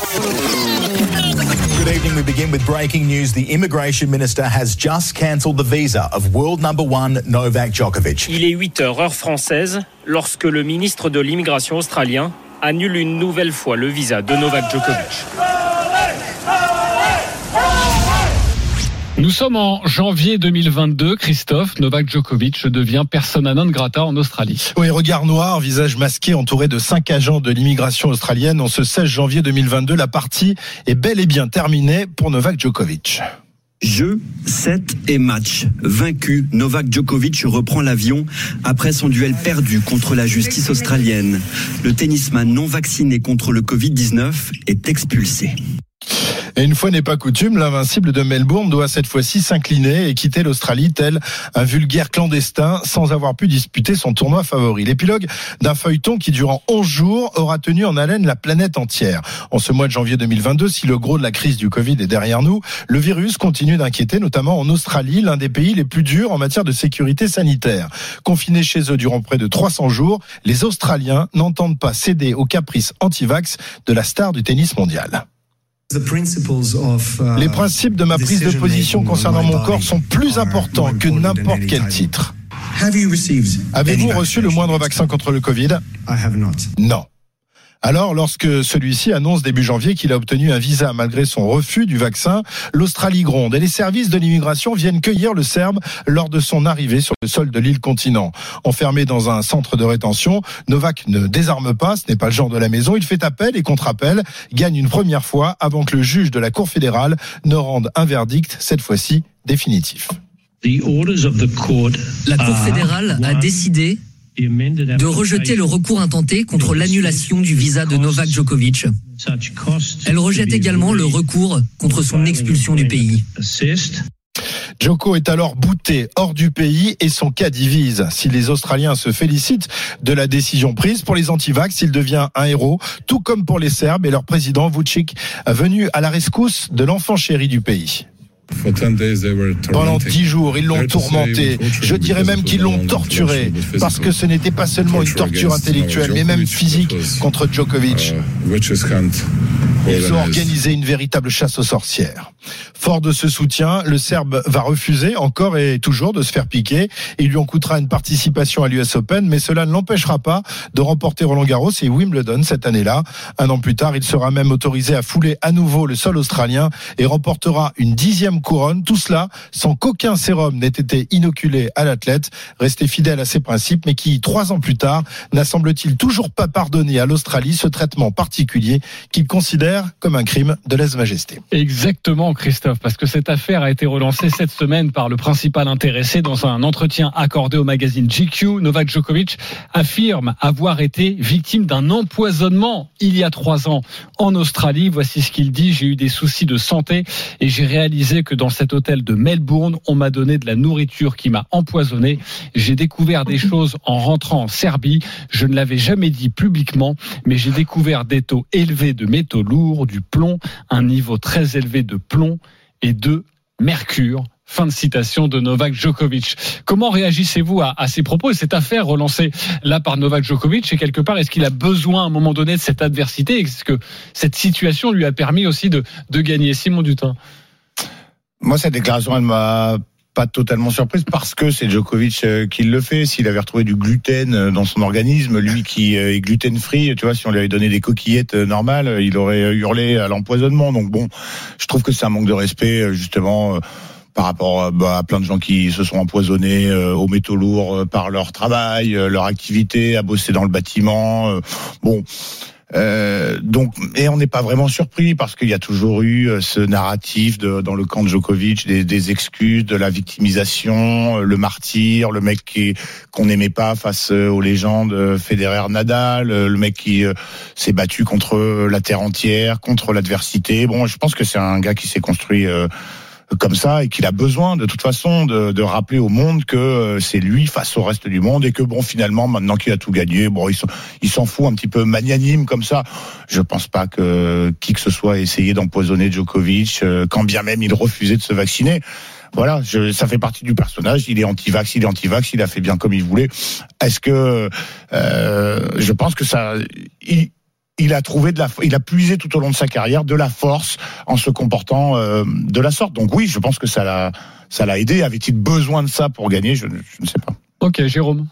Good evening. We begin with breaking news. The immigration minister has just cancelled the visa of world number one Novak Djokovic. Il est huit heures heure française lorsque le ministre de l'immigration australien annule une nouvelle fois le visa de Novak Djokovic. Nous sommes en janvier deux mille vingt-deux. Christophe, Novak Djokovic devient persona non grata en Australie. Oui, regard noir, visage masqué, entouré de cinq agents de l'immigration australienne. En ce seize janvier deux mille vingt-deux, la partie est bel et bien terminée pour Novak Djokovic. Jeu, set et match. Vaincu, Novak Djokovic reprend l'avion après son duel perdu contre la justice australienne. Le tennisman non vacciné contre le covid dix-neuf est expulsé. Et une fois n'est pas coutume, l'invincible de Melbourne doit cette fois-ci s'incliner et quitter l'Australie tel un vulgaire clandestin sans avoir pu disputer son tournoi favori. L'épilogue d'un feuilleton qui, durant onze jours, aura tenu en haleine la planète entière. En ce mois de janvier deux mille vingt-deux, si le gros de la crise du Covid est derrière nous, le virus continue d'inquiéter, notamment en Australie, l'un des pays les plus durs en matière de sécurité sanitaire. Confinés chez eux durant près de trois cents jours, les Australiens n'entendent pas céder aux caprices anti-vax de la star du tennis mondial. Les principes de ma prise de position concernant mon corps sont plus importants que n'importe quel titre. Avez-vous reçu le moindre vaccin contre le Covid ? Non. Alors, lorsque celui-ci annonce début janvier qu'il a obtenu un visa malgré son refus du vaccin, l'Australie gronde et les services de l'immigration viennent cueillir le Serbe lors de son arrivée sur le sol de l'île continent. Enfermé dans un centre de rétention, Novak ne désarme pas, ce n'est pas le genre de la maison, il fait appel et contre-appel, gagne une première fois avant que le juge de la Cour fédérale ne rende un verdict, cette fois-ci définitif. La Cour fédérale a décidé de rejeter le recours intenté contre l'annulation du visa de Novak Djokovic. Elle rejette également le recours contre son expulsion du pays. Djoko est alors bouté hors du pays et son cas divise. Si les Australiens se félicitent de la décision prise, pour les anti-vax, il devient un héros, tout comme pour les Serbes et leur président Vučić, venu à la rescousse de l'enfant chéri du pays. Pendant dix jours, ils l'ont tourmenté. Je dirais même qu'ils l'ont torturé, parce que ce n'était pas seulement une torture intellectuelle, mais même physique contre Djokovic. Ils ont organisé une véritable chasse aux sorcières. Fort de ce soutien, le Serbe va refuser encore et toujours de se faire piquer. Il lui en coûtera une participation à l'U S Open, mais cela ne l'empêchera pas de remporter Roland-Garros et Wimbledon cette année-là. Un an plus tard, il sera même autorisé à fouler à nouveau le sol australien et remportera une dixième couronne. Tout cela sans qu'aucun sérum n'ait été inoculé à l'athlète, resté fidèle à ses principes, mais qui, trois ans plus tard, n'a semble-t-il toujours pas pardonné à l'Australie ce traitement particulier qu'il considère comme un crime de lèse-majesté. Exactement, Christophe, parce que cette affaire a été relancée cette semaine par le principal intéressé dans un entretien accordé au magazine G Q. Novak Djokovic affirme avoir été victime d'un empoisonnement il y a trois ans en Australie. Voici ce qu'il dit: j'ai eu des soucis de santé et j'ai réalisé que dans cet hôtel de Melbourne, on m'a donné de la nourriture qui m'a empoisonné. J'ai découvert des choses en rentrant en Serbie. Je ne l'avais jamais dit publiquement, mais j'ai découvert des taux élevés de métaux lourds, du plomb, un niveau très élevé de plomb et de mercure. Fin de citation de Novak Djokovic. Comment réagissez-vous à, à ces propos et cette affaire relancée là par Novak Djokovic? Et quelque part, est-ce qu'il a besoin à un moment donné de cette adversité? Est-ce que cette situation lui a permis aussi de, de gagner? Simon Dutin. Moi, cette déclaration, elle m'a pas totalement surprise parce que c'est Djokovic qui le fait. S'il avait retrouvé du gluten dans son organisme, lui qui est gluten-free, tu vois, si on lui avait donné des coquillettes normales, il aurait hurlé à l'empoisonnement. Donc bon, je trouve que c'est un manque de respect, justement, par rapport bah, à plein de gens qui se sont empoisonnés euh, aux métaux lourds euh, par leur travail, euh, leur activité, à bosser dans le bâtiment. Euh, bon, euh, donc, et on n'est pas vraiment surpris parce qu'il y a toujours eu euh, ce narratif de, dans le camp de Djokovic, des, des excuses, de la victimisation, euh, le martyr, le mec qui qu'on n'aimait pas face euh, aux légendes Federer, Nadal, euh, le mec qui euh, s'est battu contre la terre entière, contre l'adversité. Bon, je pense que c'est un gars qui s'est construit Euh, comme ça et qu'il a besoin de toute façon de, de rappeler au monde que c'est lui face au reste du monde et que bon, finalement, maintenant qu'il a tout gagné, bon, il, il s'en fout un petit peu magnanime comme ça. Je pense pas que qui que ce soit ait essayé d'empoisonner Djokovic, euh, quand bien même il refusait de se vacciner. Voilà, je, ça fait partie du personnage. Il est anti-vax, il est anti-vax, il a fait bien comme il voulait. Est-ce que euh, je pense que ça il, Il a trouvé de la, il a puisé tout au long de sa carrière de la force en se comportant euh, de la sorte. Donc oui, je pense que ça l'a, ça l'a aidé. Avait-il besoin de ça pour gagner? je, je ne sais pas. Ok, Jérôme.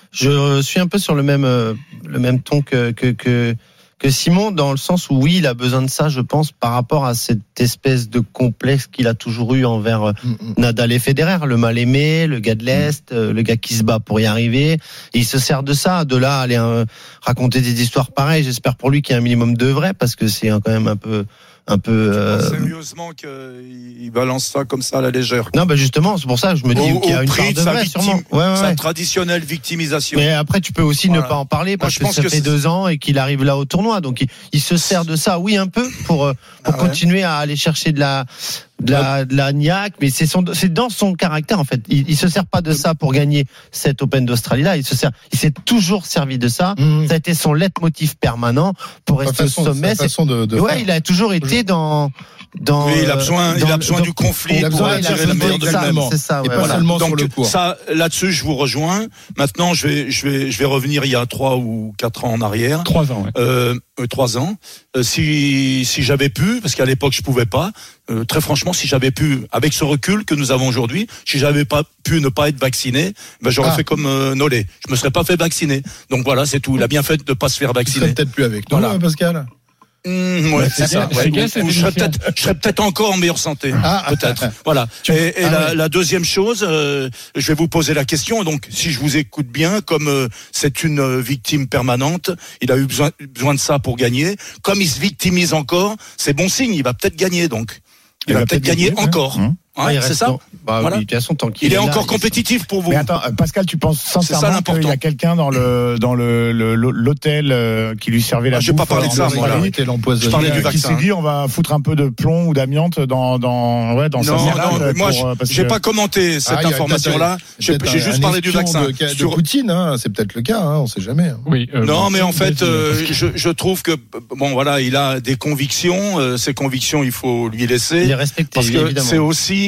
Je suis un peu sur le même, euh, le même ton que, que, que, que Simon, dans le sens où oui, il a besoin de ça, je pense, par rapport à cette espèce de complexe qu'il a toujours eu envers euh, mm-hmm. Nadal et Federer, le mal aimé, le gars de l'Est, euh, le gars qui se bat pour y arriver. Et il se sert de ça, de là aller euh, raconter des histoires pareilles. J'espère pour lui qu'il y a un minimum de vrai, parce que c'est quand même un peu... un peu euh... sérieusement qu'il balance ça comme ça à la légère. Non, bah justement, c'est pour ça que je me dis au, qu'il y a une part de vrai, victime, sûrement. Ouais, ouais, sa ouais. traditionnelle victimisation. Mais après, tu peux aussi voilà. ne pas en parler parce Moi, que ça que fait c'est... deux ans et qu'il arrive là au tournoi. Donc, il, il se sert de ça, oui, un peu, pour, pour ah ouais. continuer à aller chercher de la, de la, de la niaque, mais c'est son, c'est dans son caractère, en fait. Il, il se sert pas de ça pour gagner cet Open d'Australie-là. Il se sert, il s'est toujours servi de ça. Mmh. Ça a été son leitmotiv permanent pour rester façon, au sommet. Façon de, de ouais, faire. Il a toujours été dans, dans, oui, il a besoin, dans, il a besoin dans, du conflit il a besoin, pour attirer le meilleur de lui-même. C'est ça, ouais, et pas voilà. seulement Donc, sur le court. Ça, là-dessus, je vous rejoins. Maintenant, je vais, je vais, je vais revenir il y a trois ou quatre ans en arrière. Trois ans, ouais. Euh, euh, trois ans. Euh, si, si j'avais pu, parce qu'à l'époque, je pouvais pas, euh, très franchement, si j'avais pu, avec ce recul que nous avons aujourd'hui, si j'avais pas pu ne pas être vacciné, ben, j'aurais ah. fait comme euh, Nolé. Je me serais pas fait vacciner. Donc voilà, c'est tout. Il a bien fait de pas se faire vacciner. Tu serais peut-être plus avec nous, voilà. Pascal. Mmh, ouais, c'est, c'est ça. Ouais. Gars, je serais peut-être, je serais peut-être encore en meilleure santé. Ah, peut-être. Voilà. Tu... Et, et ah, la, ouais. la deuxième chose, euh, je vais vous poser la question. Donc, si je vous écoute bien, comme euh, c'est une euh, victime permanente, il a eu besoin, besoin de ça pour gagner. Comme il se victimise encore, c'est bon signe. Il va peut-être gagner. Donc, il, il va, va peut-être, peut-être gagner, gagner encore. Mmh. Ouais, ah, c'est ça. Bah, voilà. oui, de toute façon, tant qu'il il est, est là, encore il compétitif est... pour vous. Mais attends, Pascal, tu penses sincèrement qu'il y a quelqu'un dans le dans le, le l'hôtel euh, qui lui servait la ah, bouffe? Je n'ai pas parlé de ça, moi. Je parlais du vaccin. Qui s'est dit, on va foutre un peu de plomb ou d'amiante dans dans ouais dans non, sa salade. Non, moi, je j'ai que... pas commenté cette ah, information-là. J'ai, j'ai juste parlé du vaccin. De, de Sur... Poutine, hein, c'est peut-être le cas, hein, on sait jamais. Hein. Oui. Euh, non, mais en fait, euh, je, je trouve que bon, voilà, il a des convictions. Euh, ces convictions, il faut lui laisser. Les respecter, parce que c'est aussi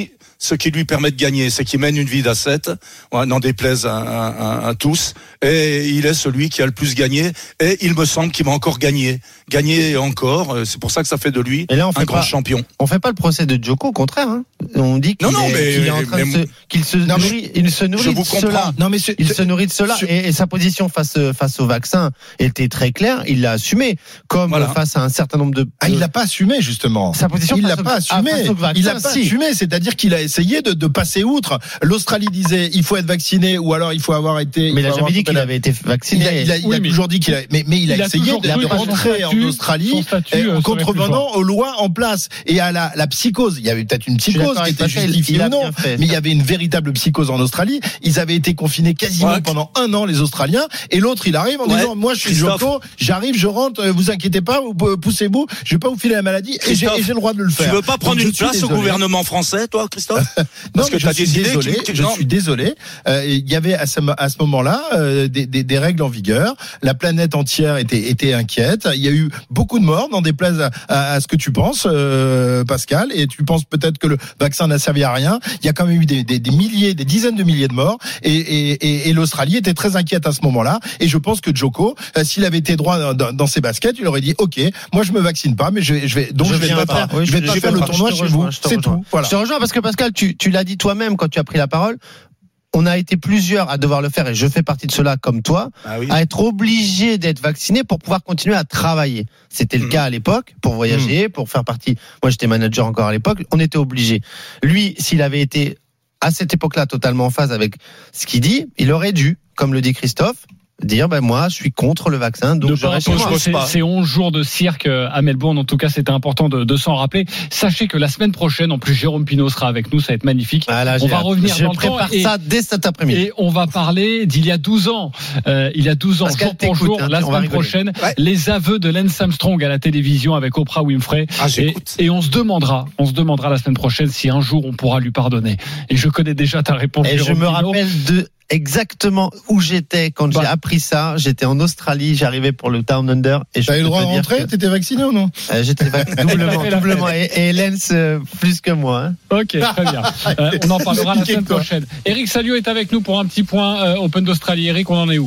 ce qui lui permet de gagner, c'est qu'il mène une vie d'ascète, ouais, n'en déplaise à, à, à tous, et il est celui qui a le plus gagné, et il me semble qu'il va encore gagner, gagner encore, c'est pour ça que ça fait de lui et là, on un fait grand pas, champion. On fait pas le procès de Djoko, au contraire, hein. On dit qu'il, non, non, est, mais, qu'il est en train mais, de se, qu'il se non, nourrit, il se nourrit de cela. Non, mais il se nourrit de cela, ce, et, et sa position face, face au vaccin était très claire, il l'a assumé, comme voilà. face à un certain nombre de... Ah, il l'a pas assumé, justement. Sa position il l'a pas assumé. Il l'a pas si. assumé, c'est-à-dire qu'il a essayé de, de passer outre. L'Australie disait il faut être vacciné ou alors il faut avoir été. Mais il a jamais dit qu'il avait été vacciné. Il a, il a, il oui, a toujours dit qu'il a. Mais, mais il a, il a essayé de, de rentrer statut, en Australie en contrevenant aux lois en place et à la, la psychose. Il y avait peut-être une psychose qui était justifiée ou non, mais il y avait une véritable psychose en Australie. Ils avaient été confinés quasiment ouais. pendant un an, les Australiens, et l'autre il arrive en ouais. disant moi je suis Joko, j'arrive, je rentre, vous inquiétez pas, poussez-vous, je vais pas vous filer la maladie et j'ai, et j'ai le droit de le faire. Tu veux pas prendre Donc, une place désolé. au gouvernement français, toi, Christophe? Non, que je suis désolé. Tu... Je suis désolé. Euh, il y avait à ce, à ce moment-là euh, des, des, des règles en vigueur. La planète entière était, était inquiète. Il y a eu beaucoup de morts, n'en déplaise à, à, à ce que tu penses, euh, Pascal. Et tu penses peut-être que le vaccin n'a servi à rien. Il y a quand même eu des, des, des milliers, des dizaines de milliers de morts. Et, et, et, et l'Australie était très inquiète à ce moment-là. Et je pense que Joko, euh, s'il avait été droit dans, dans ses baskets, il aurait dit OK, moi je me vaccine pas, mais je, je vais donc je, je vais pas, pas faire, oui, je vais je pas faire le tournoi chez vous. C'est tout. Voilà. Je te rejoins parce que Pascal, tu, tu l'as dit toi-même quand tu as pris la parole. On a été plusieurs à devoir le faire, et je fais partie de ceux-là comme toi, ah oui. à être obligés d'être vaccinés pour pouvoir continuer à travailler. C'était le mmh. cas à l'époque, pour voyager, mmh. pour faire partie. Moi, j'étais manager encore à l'époque, on était obligés. Lui, s'il avait été à cette époque-là totalement en phase avec ce qu'il dit, il aurait dû, comme le dit Christophe, dire ben moi je suis contre le vaccin donc je reste moi. C'est, c'est onze jours de cirque à Melbourne, en tout cas c'était important de, de s'en rappeler. Sachez que la semaine prochaine en plus Jérôme Pinault sera avec nous, ça va être magnifique. Ah là, on va hâte. revenir je dans le temps prépare ça dès cet après-midi et on va parler d'il y a douze ans euh, il y a douze ans Pascal, jour pour jour, hein, la semaine prochaine ouais. les aveux de Lance Armstrong à la télévision avec Oprah Winfrey. ah, et, et on se demandera on se demandera la semaine prochaine si un jour on pourra lui pardonner, et je connais déjà ta réponse. Et Jérôme je me Pinault. rappelle de exactement où j'étais quand bah. j'ai appris ça. J'étais en Australie, j'arrivais pour le Down Under. Et t'as eu le droit de rentrer? Que... T'étais vacciné ou non? euh, J'étais vacciné doublement, doublement. Et, et Lens euh, plus que moi. Hein. Ok, très bien. Euh, on en parlera la semaine prochaine. Eric Salio est avec nous pour un petit point euh, Open d'Australie. Eric, on en est où?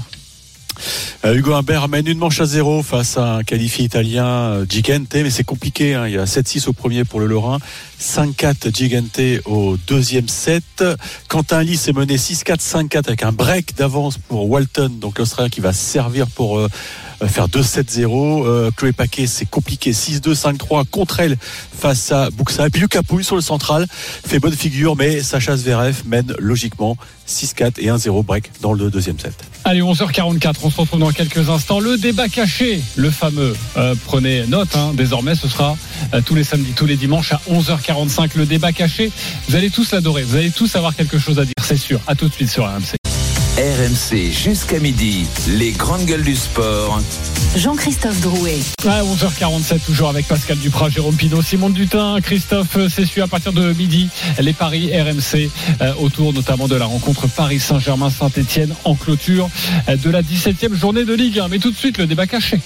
Euh, Hugo Humbert mène une manche à zéro face à un qualifié italien, euh, Gigante, mais c'est compliqué, hein. Il y a sept six au premier pour le Lorrain, cinq quatre Gigante au deuxième set. Quentin Lis est mené six quatre cinq quatre avec un break d'avance pour Walton, donc l'Australien qui va servir pour euh, faire deux sept zéro. euh, Chloé Paquet, c'est compliqué, six deux cinq trois contre elle face à Buxa. Et puis Lucas Pouille sur le central fait bonne figure, mais Sacha Zverev mène logiquement six quatre et un zéro break dans le deuxième set. Allez, onze heures quarante-quatre, on se retrouve dans quelques instants. Le débat caché, le fameux, euh, prenez note, hein, désormais ce sera euh, tous les samedis, tous les dimanches à onze heures quarante-cinq. Le débat caché, vous allez tous l'adorer, vous allez tous avoir quelque chose à dire, c'est sûr. À tout de suite sur R M C. R M C jusqu'à midi, les grandes gueules du sport. Jean-Christophe Drouet. À onze heures quarante-sept, toujours avec Pascal Duprat, Jérôme Pinault, Simon Dutin, Christophe Cessu. À partir de midi, les paris R M C euh, autour notamment de la rencontre Paris Saint-Germain-Saint-Etienne en clôture euh, de la dix-septième journée de Ligue un. Mais tout de suite, le débat caché.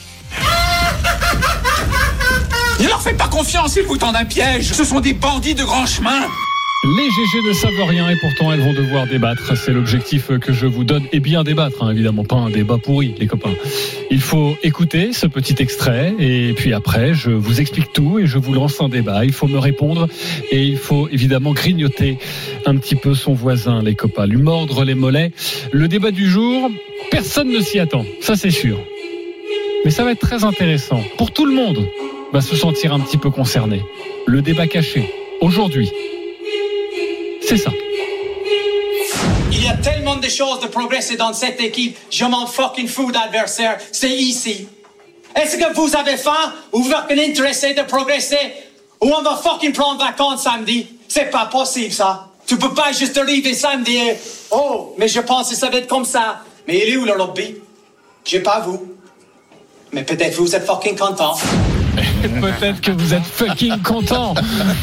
Ne leur faites pas confiance, ils vous tendent un piège. Ce sont des bandits de grand chemin. Les G G ne savent rien et pourtant elles vont devoir débattre. C'est l'objectif que je vous donne. Et bien débattre, hein, évidemment, pas un débat pourri, les copains. Il faut écouter ce petit extrait et puis après, je vous explique tout et je vous lance un débat. Il faut me répondre et il faut évidemment grignoter un petit peu son voisin, les copains, lui mordre les mollets. Le débat du jour, personne ne s'y attend, ça c'est sûr. Mais ça va être très intéressant. Pour tout le monde, va se sentir un petit peu concerné. Le débat caché, aujourd'hui. C'est ça. Il y a tellement de choses de progresser dans cette équipe. Je m'en fucking fous d'adversaire. C'est ici. Est-ce que vous avez faim ou vous êtes intéressé de progresser ou on va fucking prendre vacances samedi? C'est pas possible ça. Tu peux pas juste arriver samedi et oh, mais je pense que ça va être comme ça. Mais il est où le lobby? Je sais pas vous. Mais peut-être vous êtes fucking content. Peut-être que vous êtes fucking content.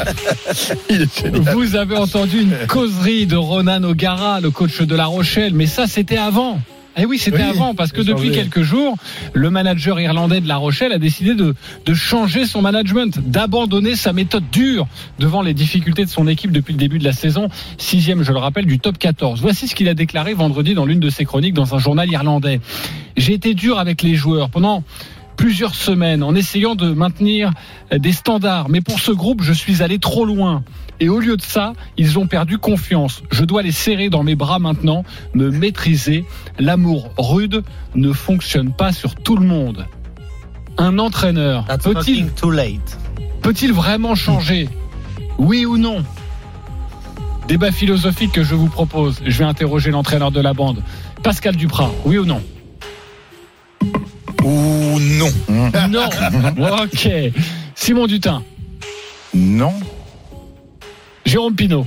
Vous avez entendu une causerie de Ronan O'Gara, le coach de La Rochelle, mais ça c'était avant. Eh oui, c'était oui, avant, parce que depuis quelques jours, le manager irlandais de La Rochelle a décidé de, de changer son management, d'abandonner sa méthode dure devant les difficultés de son équipe depuis le début de la saison, sixième, je le rappelle, du top quatorze. Voici ce qu'il a déclaré vendredi dans l'une de ses chroniques dans un journal irlandais. J'ai été dur avec les joueurs pendant plusieurs semaines en essayant de maintenir des standards, mais pour ce groupe, je suis allé trop loin. Et au lieu de ça, ils ont perdu confiance. Je dois les serrer dans mes bras maintenant, me maîtriser. L'amour rude ne fonctionne pas sur tout le monde. Un entraîneur peut-il, peut-il vraiment changer ? Oui ou non ? Débat philosophique que je vous propose. Je vais interroger l'entraîneur de la bande. Pascal Duprat, oui ou non ? Ou non. Non. Ok. Simon Dutin ? Non. Jérôme Pinault.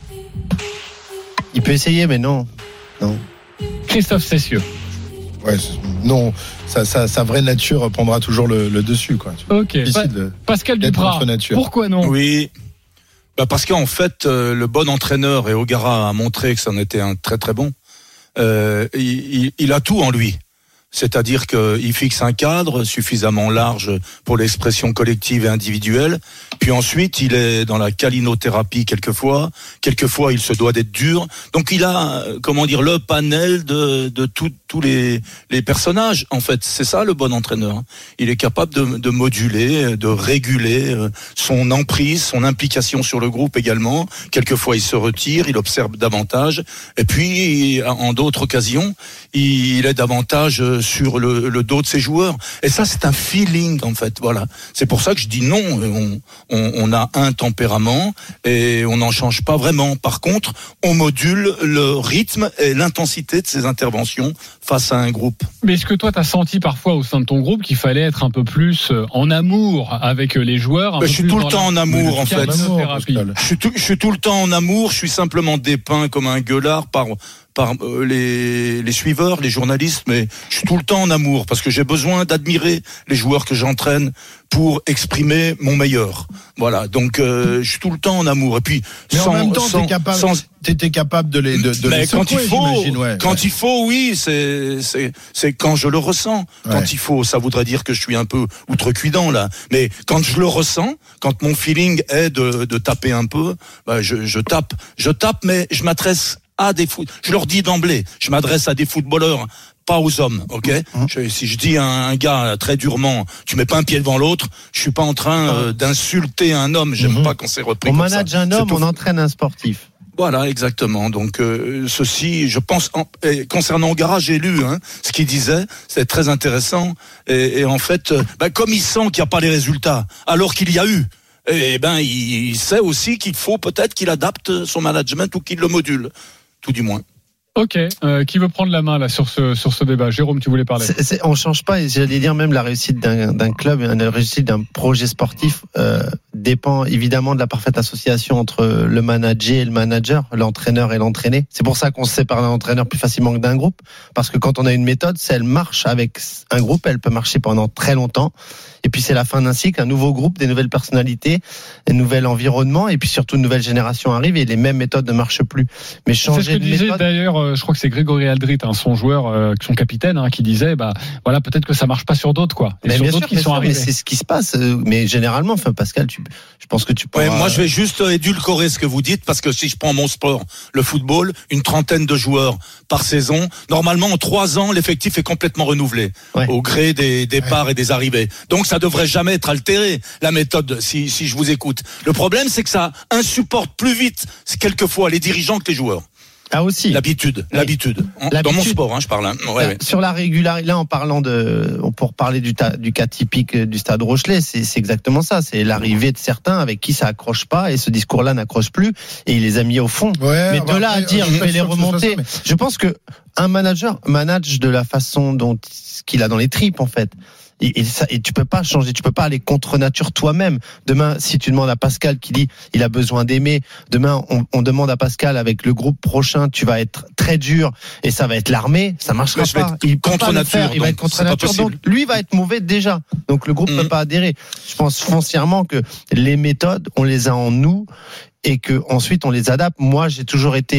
Il peut essayer, mais non. Non. Christophe Cessieux. Ouais, non. Sa, sa, sa vraie nature prendra toujours le, le dessus, quoi. Ok. Pa- de, Pascal Duprat. Pourquoi non ? Oui. Bah parce qu'en fait, euh, le bon entraîneur, et O'Gara a montré que ça en était un très très bon, euh, il, il, il a tout en lui. C'est-à-dire qu'il fixe un cadre suffisamment large pour l'expression collective et individuelle. Puis ensuite, il est dans la câlinothérapie quelquefois. Quelquefois, il se doit d'être dur. Donc, il a, comment dire, le panel de, de tous les, les personnages. En fait, c'est ça le bon entraîneur. Il est capable de, de moduler, de réguler son emprise, son implication sur le groupe également. Quelquefois, il se retire, il observe davantage. Et puis, en d'autres occasions, il est davantage sur le, le dos de ses joueurs. Et ça, c'est un feeling, en fait. Voilà. C'est pour ça que je dis non. On, on, on a un tempérament et on n'en change pas vraiment. Par contre, on module le rythme et l'intensité de ses interventions face à un groupe. Mais est-ce que toi, tu as senti parfois au sein de ton groupe qu'il fallait être un peu plus en amour avec les joueurs ? Je suis tout le temps en amour, en fait. Je suis tout, je suis tout le temps en amour. Je suis simplement dépeint comme un gueulard par par les, les suiveurs, les journalistes, mais je suis tout le temps en amour parce que j'ai besoin d'admirer les joueurs que j'entraîne pour exprimer mon meilleur. Voilà, donc euh, je suis tout le temps en amour. Et puis, mais sans, en même temps, sans, t'es capable, sans... t'étais capable de les, de, de mais les quand secouer, il faut, ouais. quand ouais. il faut, oui, c'est c'est c'est quand je le ressens. Ouais. Quand il faut, ça voudrait dire que je suis un peu outrecuidant là. Mais quand je le ressens, quand mon feeling est de de taper un peu, bah, je je tape, je tape, mais je m'adresse à des foot. Je leur dis d'emblée, je m'adresse à des footballeurs, pas aux hommes, ok ? Mmh. Je, si je dis à un gars très durement, tu mets pas un pied devant l'autre, je suis pas en train euh, d'insulter un homme. J'aime mmh. pas quand c'est repris. On comme manage ça. un homme, on entraîne un sportif. Voilà, exactement. Donc euh, ceci, je pense, en, et concernant O'Gara, j'ai lu hein, ce qu'il disait, c'est très intéressant. Et, et en fait, euh, bah, comme il sent qu'il n'y a pas les résultats, alors qu'il y a eu. Eh ben, il sait aussi qu'il faut peut-être qu'il adapte son management ou qu'il le module, tout du moins. Ok, euh, qui veut prendre la main là sur ce sur ce débat ? Jérôme, tu voulais parler. C'est, c'est, on change pas, et j'allais dire même la réussite d'un, d'un club, la réussite d'un projet sportif euh, dépend évidemment de la parfaite association entre le manager et le manager, l'entraîneur et l'entraîné. C'est pour ça qu'on se sépare d'un entraîneur plus facilement que d'un groupe, parce que quand on a une méthode, si elle marche avec un groupe, elle peut marcher pendant très longtemps. Et puis c'est la fin d'un cycle, un nouveau groupe, des nouvelles personnalités, un nouvel environnement, et puis surtout une nouvelle génération arrive et les mêmes méthodes ne marchent plus. Mais changer c'est ce que de disait méthode... d'ailleurs, euh, je crois que c'est Grégory Aldrit, hein, son joueur, euh, son capitaine, hein, qui disait, bah voilà, peut-être que ça marche pas sur d'autres, quoi. Et mais sur bien d'autres sûr, qui sont sûr, arrivés. Mais c'est ce qui se passe. Mais généralement, enfin Pascal, tu, je pense que tu pourras... Ouais, moi, je vais juste édulcorer ce que vous dites, parce que si je prends mon sport, le football, une trentaine de joueurs par saison, normalement en trois ans, l'effectif est complètement renouvelé ouais. au gré des départs ouais. et des arrivées. Donc ça devrait jamais être altéré, la méthode, si, si je vous écoute. Le problème, c'est que ça insupporte plus vite, quelquefois, les dirigeants que les joueurs. Ah aussi. L'habitude, oui. l'habitude. l'habitude. Dans mon sport, hein, je parle. Hein. Ouais, ouais. Sur la régularité, là, en parlant de, pour parler du, ta, du cas typique du Stade Rochelet, c'est, c'est exactement ça. C'est l'arrivée de certains avec qui ça accroche pas et ce discours-là n'accroche plus et il les a mis au fond. Ouais, mais de bah, là à dire, je vais les remonter. Ça, mais... Je pense que un manager manage de la façon dont qu'il a dans les tripes, en fait. Et, et, ça, et tu peux pas changer, tu peux pas aller contre nature toi-même. Demain, si tu demandes à Pascal qui dit il a besoin d'aimer, demain on, on demande à Pascal avec le groupe prochain, tu vas être très dur et ça va être l'armée, ça marchera mais pas. Il peut contre pas nature, le faire, il va être contre nature. Donc lui va être mauvais déjà. Donc le groupe mmh. peut pas adhérer. Je pense foncièrement que les méthodes, on les a en nous et que ensuite on les adapte. Moi, j'ai toujours été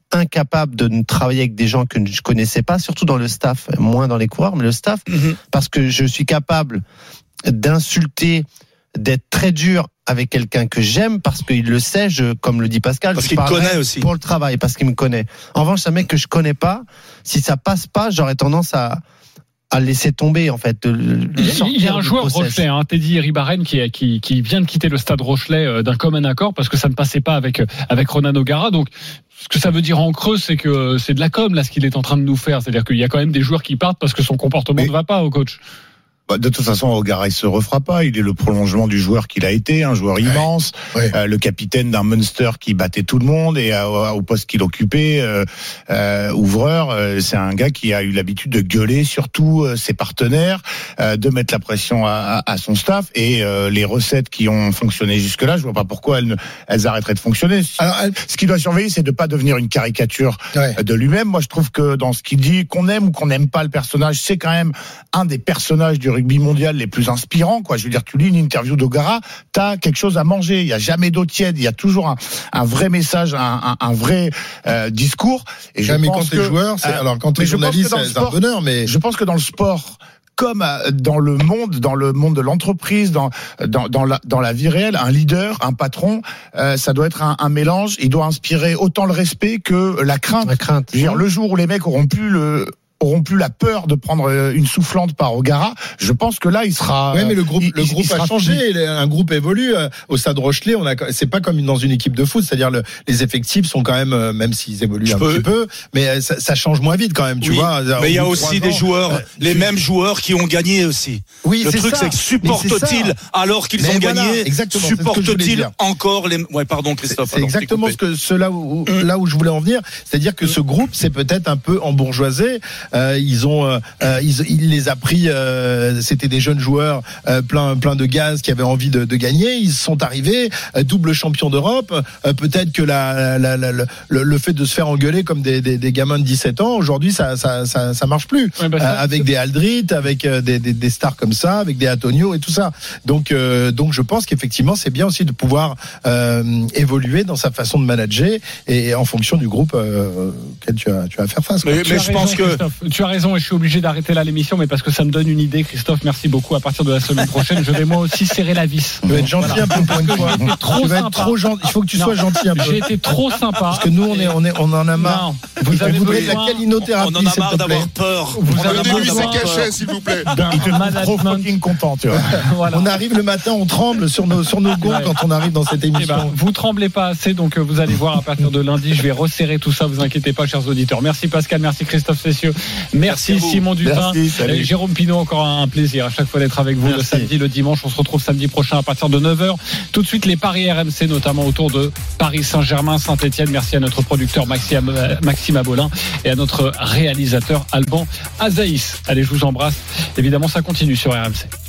incapable de travailler avec des gens que je connaissais pas, surtout dans le staff, moins dans les coureurs, mais le staff, mm-hmm. parce que je suis capable d'insulter, d'être très dur avec quelqu'un que j'aime, parce qu'il le sait, je, comme le dit Pascal, parce je qu'il me connaît aussi pour le travail, parce qu'il me connaît. En revanche, un mec que je connais pas, si ça passe pas, j'aurais tendance à à laisser tomber en fait. Le, il y a un joueur Rochelet, hein, Teddy Ribaren, qui, qui, qui vient de quitter le stade Rochelet d'un commun accord parce que ça ne passait pas avec, avec Ronan O'Gara. Donc, ce que ça veut dire en creux, c'est que c'est de la com là ce qu'il est en train de nous faire. C'est-à-dire qu'il y a quand même des joueurs qui partent parce que son comportement Mais... ne va pas au coach. Bah, de toute façon, O'Gara, il se refera pas. Il est le prolongement du joueur qu'il a été, un joueur immense, ouais. Euh, le capitaine d'un Munster qui battait tout le monde et euh, au poste qu'il occupait, euh, euh, ouvreur, euh, c'est un gars qui a eu l'habitude de gueuler surtout euh, ses partenaires, euh, de mettre la pression à, à, à son staff et euh, les recettes qui ont fonctionné jusque-là, je vois pas pourquoi elles, ne, elles arrêteraient de fonctionner. Alors, elle... Ce qu'il doit surveiller, c'est de pas devenir une caricature ouais. de lui-même. Moi, je trouve que dans ce qu'il dit, qu'on aime ou qu'on n'aime pas le personnage, c'est quand même un des personnages du rugby mondial les plus inspirants, quoi. Je veux dire, tu lis une interview d'O'Gara, t'as quelque chose à manger. Il y a jamais d'eau tiède. Il y a toujours un, un vrai message, un, un, un vrai euh, discours. Et je mais pense quand que, t'es joueur, c'est, euh, alors quand t'es journaliste, c'est sport, un bonheur. Mais je pense que dans le sport, comme dans le monde, dans le monde de l'entreprise, dans dans dans la dans la vie réelle, un leader, un patron, euh, ça doit être un, un mélange. Il doit inspirer autant le respect que la crainte. La crainte. Je veux dire, le jour où les mecs auront plus le auront plus la peur de prendre une soufflante par O'Gara, je pense que là il sera. Oui, mais le groupe, il, le groupe a changé. Plus. Un groupe évolue. Au Stade Rochelet, on a, c'est pas comme dans une équipe de foot, c'est-à-dire le, les effectifs sont quand même, même s'ils évoluent je un peux... petit peu, mais ça, ça change moins vite quand même, tu oui, vois. Mais il y a aussi des ans, joueurs, euh, les tu... mêmes joueurs qui ont gagné aussi. Oui, le c'est truc, ça. c'est que supportent-ils alors qu'ils mais ont voilà, gagné, exactement, supportent-ils encore les. Ouais, pardon, Christophe. C'est, c'est exactement ce que, ce là où, là où je voulais en venir, c'est-à-dire que ce groupe, c'est peut-être un peu embourgeoisé. Euh, ils ont Euh, il, il les a pris, euh, c'était des jeunes joueurs euh, plein, plein de gaz qui avaient envie de, de gagner. Ils sont arrivés, euh, double champion d'Europe. Euh, peut-être que la, la, la, la, le, le fait de se faire engueuler comme des, des, des gamins de dix-sept ans, aujourd'hui, ça, ça, ça, ça marche plus. Ouais, bah ça, euh, avec c'est... des Aldrit, avec euh, des, des, des stars comme ça, avec des Antonio et tout ça. Donc, euh, donc, je pense qu'effectivement, c'est bien aussi de pouvoir euh, évoluer dans sa façon de manager et en fonction du groupe euh, auquel tu as, tu as à faire face. Mais, mais je pense que tu as raison et je suis obligé d'arrêter là l'émission, mais parce que ça me donne une idée, Christophe, merci beaucoup. À partir de la semaine prochaine, je vais moi aussi serrer la vis. Tu vas être gentil voilà. un peu pour une fois. Tu vas être trop gentil. Il faut que tu non. sois gentil un peu. J'ai été trop sympa. Parce que nous, on est, on est, on en a marre. Non. Vous avez besoin de la calinothérapie. On en a marre d'avoir peur. Vous avez donnez-lui ses cachets, s'il vous plaît. Il te trop fucking content, tu vois. Voilà. On arrive le matin, on tremble sur nos, sur nos gonds ouais. quand on arrive dans cette émission. Eh ben, vous tremblez pas assez, donc vous allez voir à partir de lundi, je vais resserrer tout ça. Vous inquiétez pas, chers auditeurs. Merci Pascal, merci Christophe Cessieux, merci, merci Simon Dutin. Merci, Jérôme Pinot, encore un plaisir à chaque fois d'être avec vous. Merci. Le samedi, le dimanche. On se retrouve samedi prochain à partir de neuf heures. Tout de suite, les paris R M C, notamment autour de Paris Saint-Germain, Saint-Etienne. Merci à notre producteur Maxime, Maxime Abolin et à notre réalisateur Alban Azaïs. Allez, je vous embrasse. Évidemment, ça continue sur R M C.